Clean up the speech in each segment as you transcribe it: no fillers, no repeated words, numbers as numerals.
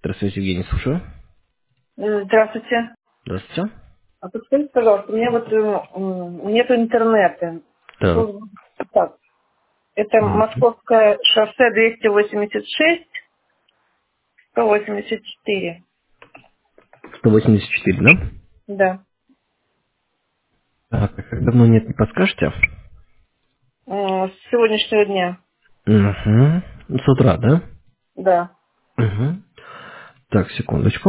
Здравствуйте, Евгений, слушаю. Здравствуйте. Здравствуйте. А подскажите, пожалуйста, у меня вот нету интернета. Так. Так, это Мгм. Московское шоссе 286, 184. 184, да? Да. Так, а как давно нет, не подскажете? С сегодняшнего дня. Угу. С утра, да? Да. Угу. Так, секундочку.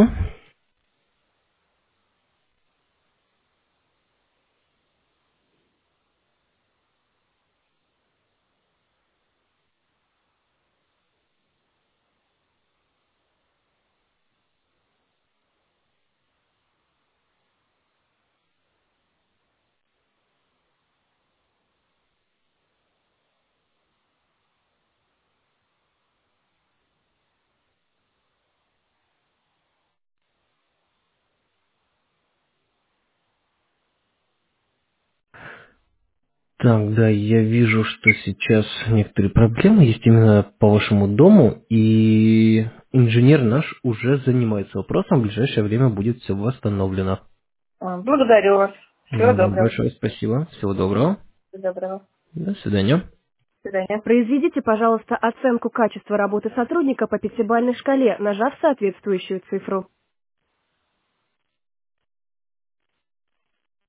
Так, да, я вижу, что сейчас некоторые проблемы есть именно по вашему дому, и инженер наш уже занимается вопросом, в ближайшее время будет все восстановлено. Благодарю вас. Всего доброго. Большое спасибо, всего доброго, Всего доброго. до свидания. До свидания. Произведите, пожалуйста, оценку качества работы сотрудника по пятибалльной шкале, нажав соответствующую цифру.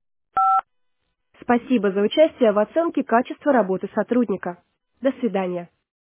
Спасибо за участие в оценке качества работы сотрудника. До свидания.